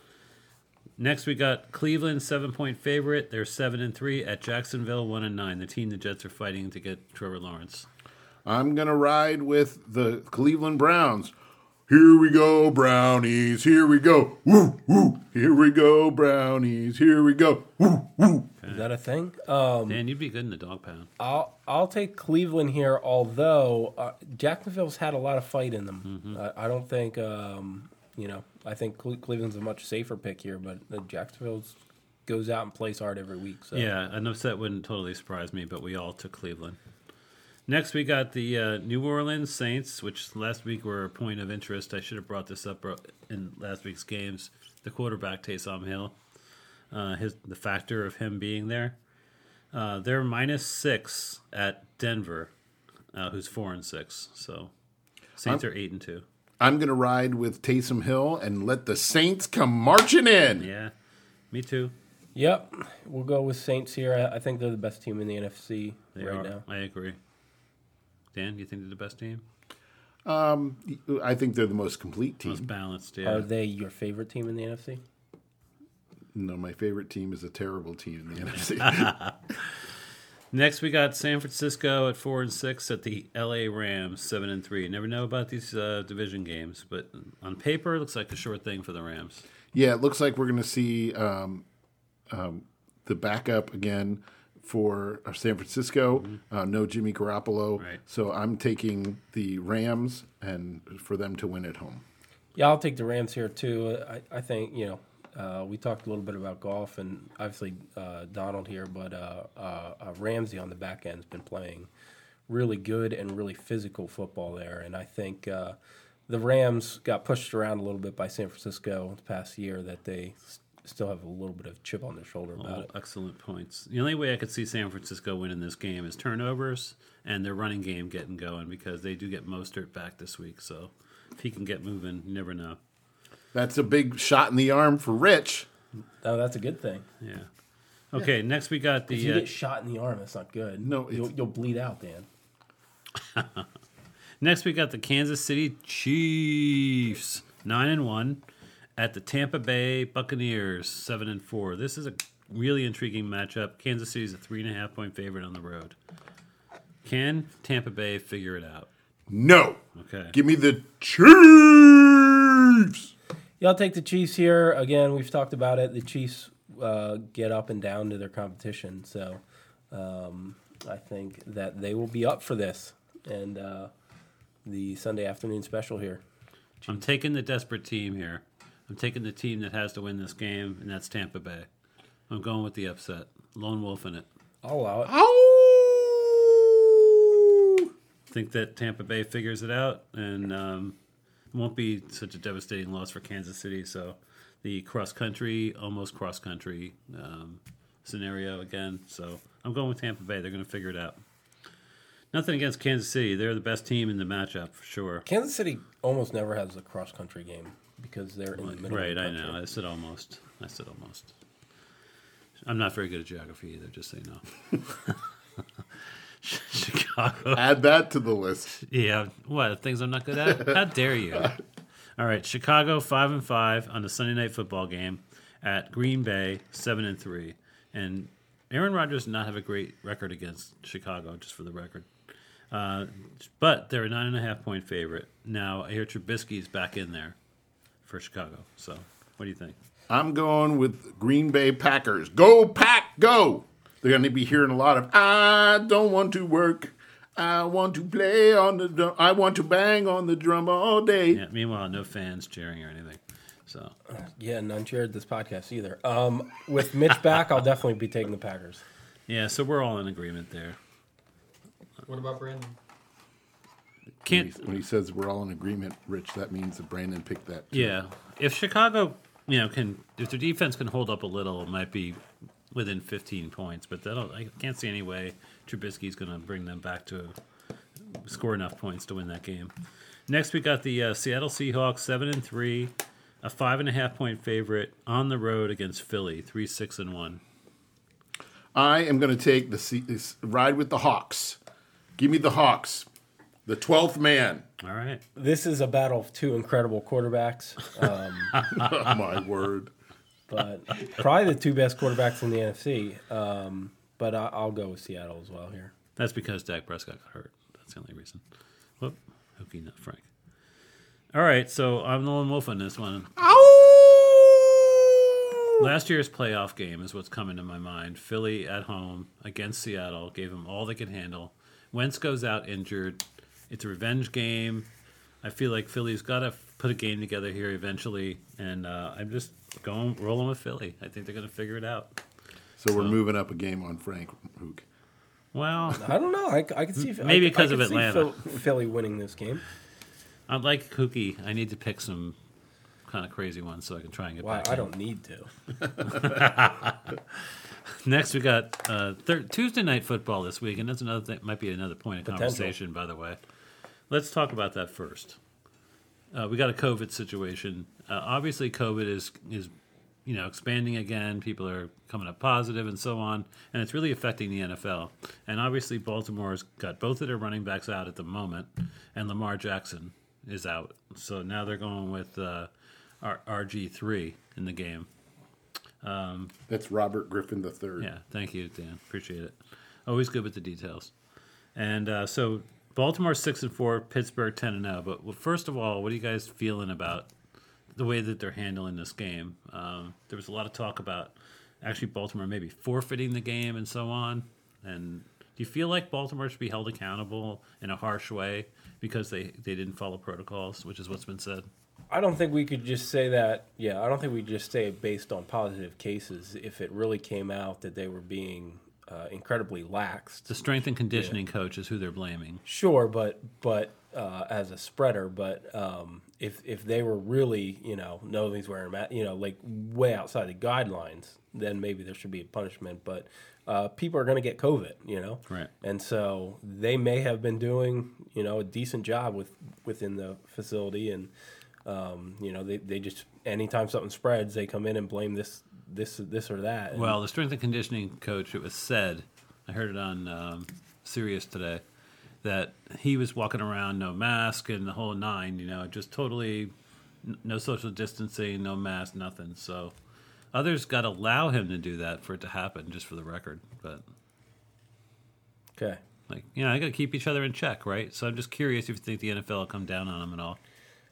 Next, we got Cleveland, 7-point favorite. They're 7-3 at Jacksonville, 1-9. The team the Jets are fighting to get Trevor Lawrence. I'm going to ride with the Cleveland Browns. Here we go, Brownies. Here we go. Woo, woo. Here we go, Brownies. Here we go. Woo, woo. Is that a thing? Dan, you'd be good in the dog pound. I'll take Cleveland here, although Jacksonville's had a lot of fight in them. I don't think, I think Cleveland's a much safer pick here, but Jacksonville goes out and plays hard every week. So. Yeah, an upset wouldn't totally surprise me, but we all took Cleveland. Next, we got the New Orleans Saints, which last week were a point of interest. I should have brought this up in last week's games. The quarterback, Taysom Hill, the factor of him being there. They're -6 at Denver, who's 4-6. So Saints are 8-2. I'm going to ride with Taysom Hill and let the Saints come marching in. Yeah, me too. Yep, we'll go with Saints here. I think they're the best team in the NFC They right are. now. I agree. Dan, you think they're the best team? I think they're the most complete Most team. balanced, yeah. Are they your favorite team in the NFC? No, my favorite team is a terrible team in the NFC. Next, we got San Francisco at 4-6 at the LA Rams 7-3. Never know about these division games, but on paper, it looks like a sure thing for the Rams. Yeah, it looks like we're going to see the backup again for San Francisco. No Jimmy Garoppolo. Right. So I'm taking the Rams and for them to win at home. Yeah, I'll take the Rams here too. I think we talked a little bit about golf and obviously Donald here, but Ramsey on the back end has been playing really good and really physical football there, and I think the Rams got pushed around a little bit by San Francisco the past year. That they still have a little bit of chip on their shoulder about it. Excellent points. The only way I could see San Francisco winning this game is turnovers and their running game getting going, because they do get Mostert back this week. So if he can get moving, you never know. That's a big shot in the arm for Rich. Oh, that's a good thing. Yeah. Okay, next we got the... If you get shot in the arm, that's not good. No, you'll bleed out, Dan. Next we got the Kansas City Chiefs, 9-1, at the Tampa Bay Buccaneers, 7-4. This is a really intriguing matchup. Kansas City's a 3.5-point favorite on the road. Can Tampa Bay figure it out? No. Okay. Give me the Chiefs. Yeah, I'll take the Chiefs here. Again, we've talked about it. The Chiefs get up and down to their competition. So I think that they will be up for this. And the Sunday afternoon special here. I'm taking the desperate team here. I'm taking the team that has to win this game, and that's Tampa Bay. I'm going with the upset. Lone wolf in it. I'll allow it. Oh! Think that Tampa Bay figures it out, and it won't be such a devastating loss for Kansas City. So the almost cross-country scenario again. So I'm going with Tampa Bay. They're going to figure it out. Nothing against Kansas City. They're the best team in the matchup for sure. Kansas City almost never has a cross-country game because they're in the middle Right, of the I country. know. I said almost. I'm not very good at geography either, just so you know. Chicago. Add that to the list. Yeah, what? Things I'm not good at? How dare you? All right, Chicago 5-5 on the Sunday night football game at Green Bay 7-3. And Aaron Rodgers did not have a great record against Chicago, just for the record. But they're a 9.5-point favorite. Now, I hear Trubisky's back in there for Chicago. So, what do you think? I'm going with Green Bay Packers. Go, Pack, go! They're going to be hearing a lot of, I don't want to work. I want to play on the drum. I want to bang on the drum all day. Yeah, meanwhile, no fans cheering or anything. So, Yeah, none cheered this podcast either. With Mitch back, I'll definitely be taking the Packers. yeah, so we're all in agreement there. What about Brandon? When he says we're all in agreement, Rich, that means that Brandon picked that too. Yeah, if Chicago, if their defense can hold up a little, it might be within 15 points. But I can't see any way Trubisky's going to bring them back to score enough points to win that game. Next, we got the Seattle Seahawks 7-3, a 5.5-point favorite on the road against Philly 3-6-1. I am going to take the ride with the Hawks. Give me the Hawks, the 12th man. All right. This is a battle of two incredible quarterbacks, Oh, my word. but probably the two best quarterbacks in the NFC. But I'll go with Seattle as well here. That's because Dak Prescott got hurt. That's the only reason. Whoop, hooky, not Frank. All right, so I'm the lone wolf on this one. Last year's playoff game is what's coming to my mind. Philly at home against Seattle gave them all they could handle. Wentz goes out injured. It's a revenge game. I feel like Philly's got to put a game together here eventually, and I'm just rolling with Philly. I think they're going to figure it out. So we're moving up a game on Frank Hook. Well, I don't know. I can see Maybe because I of can see Atlanta. Philly winning this game. I'm like Kookie. I need to pick some kind of crazy ones so I can try and get Wow, back I in. don't need to. Next, we got Tuesday night football this week, and that's another thing. Might be another point of Potential. conversation, by the way. Let's talk about that first. We got a COVID situation. Obviously, COVID is expanding again. People are coming up positive and so on, and it's really affecting the NFL. And obviously, Baltimore's got both of their running backs out at the moment, and Lamar Jackson is out. So now they're going with RG3 in the game. That's Robert Griffin III. Yeah, thank you, Dan. Appreciate it. Always good with the details. And so Baltimore 6-4, Pittsburgh 10-0. But first of all, what are you guys feeling about the way that they're handling this game? There was a lot of talk about actually Baltimore maybe forfeiting the game and so on. And do you feel like Baltimore should be held accountable in a harsh way because they didn't follow protocols, which is what's been said? I don't think we could just say that. Yeah, I don't think we could just say it based on positive cases. If it really came out that they were being incredibly lax, The strength and conditioning coach is who they're blaming. sure, but as a spreader, but if they were really, nobody's wearing a mask, like way outside the guidelines, then maybe there should be a punishment. But people are going to get COVID, Right. and so they may have been doing, a decent job within the facility, and they just anytime something spreads, they come in and blame this or that. And Well, the strength and conditioning coach, it was said, I heard it on Sirius today, that he was walking around no mask and the whole nine, just totally no social distancing, no mask, nothing. So others got to allow him to do that for it to happen, just for the record. But okay. I got to keep each other in check, right? So I'm just curious if you think the NFL will come down on him at all.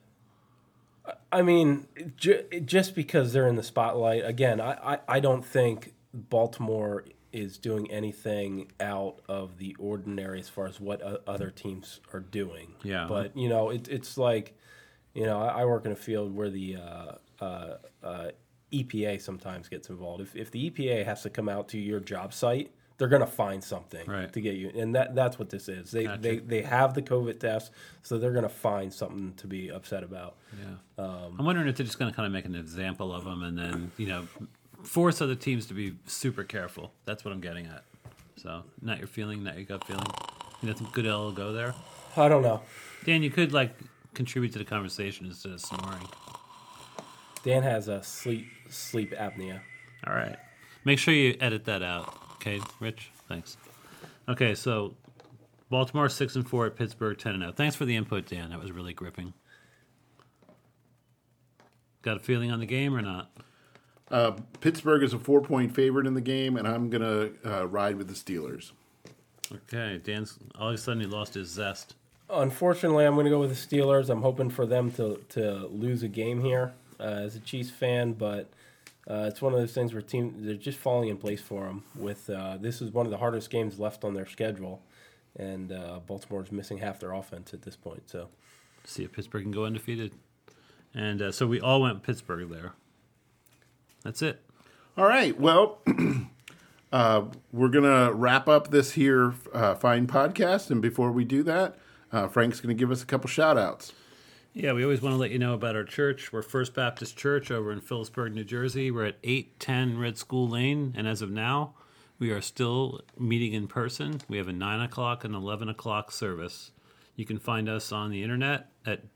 I mean, just because they're in the spotlight, again, I don't think Baltimore is doing anything out of the ordinary as far as what other teams are doing. Yeah. But, it's like, I work in a field where the EPA sometimes gets involved. If the EPA has to come out to your job site, they're going to find something Right. to get you. And that's what this is. Gotcha. They have the COVID test, so they're going to find something to be upset about. Yeah. I'm wondering if they're just going to kind of make an example of him and then, force other teams to be super careful. That's what I'm getting at. So, not your feeling, not your gut feeling. You think Goodell will go there? I don't know. Dan, you could, contribute to the conversation instead of snoring. Dan has a sleep apnea. All right. Make sure you edit that out. Okay, Rich? Thanks. Okay, so Baltimore 6-4 at Pittsburgh 10-0. Thanks for the input, Dan. That was really gripping. Got a feeling on the game or not? Pittsburgh is a 4-point favorite in the game, and I'm going to ride with the Steelers. Okay, Dan's all of a sudden he lost his zest. Unfortunately, I'm going to go with the Steelers. I'm hoping for them to lose a game here as a Chiefs fan, but it's one of those things where they're just falling in place for them. This is one of the hardest games left on their schedule, and Baltimore's missing half their offense at this point. So, See if Pittsburgh can go undefeated. And so we all went Pittsburgh there. That's it. All right. Well, we're going to wrap up this here fine podcast. And before we do that, Frank's going to give us a couple shout-outs. Yeah, we always want to let you know about our church. We're First Baptist Church over in Phillipsburg, New Jersey. We're at 810 Red School Lane. And as of now, we are still meeting in person. We have a 9 o'clock and 11 o'clock service. You can find us on the internet at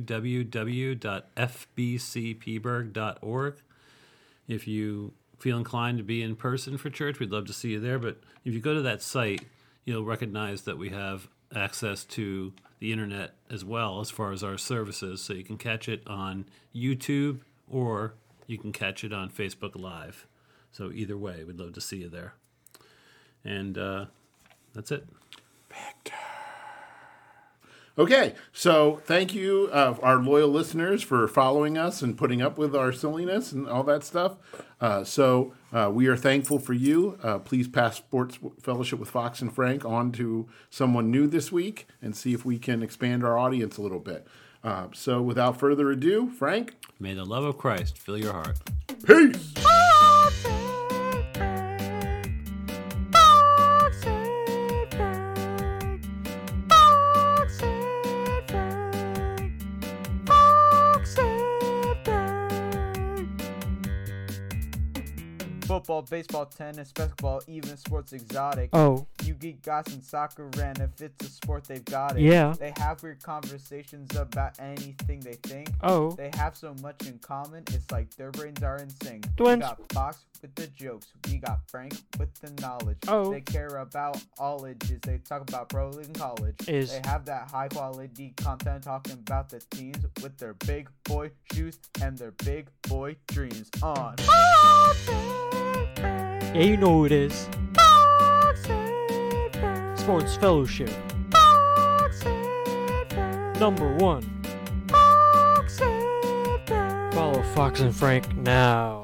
www.fbcpetersburg.org. If you feel inclined to be in person for church, we'd love to see you there. But if you go to that site, you'll recognize that we have access to the internet as well as far as our services. So you can catch it on YouTube or you can catch it on Facebook Live. So either way, we'd love to see you there. And that's it. Victor. Okay, so thank you, our loyal listeners, for following us and putting up with our silliness and all that stuff. So we are thankful for you. Please pass Sports Fellowship with Fox and Frank on to someone new this week and see if we can expand our audience a little bit. So without further ado, Frank. May the love of Christ fill your heart. Peace! Football, baseball, tennis, basketball, even sports exotic. Oh. You geek guys in soccer, and if it's a sport, they've got it. Yeah. They have weird conversations about anything they think. Oh. They have so much in common, it's like their brains are in sync. Twins. We got Fox with the jokes, we got Frank with the knowledge. Oh. They care about all ages, they talk about pro league and college. Is. They have that high quality content talking about the teams with their big boy shoes and their big boy dreams on. Yeah, you know who it is. Sports Fellowship. Number 1. Follow Fox and Frank now.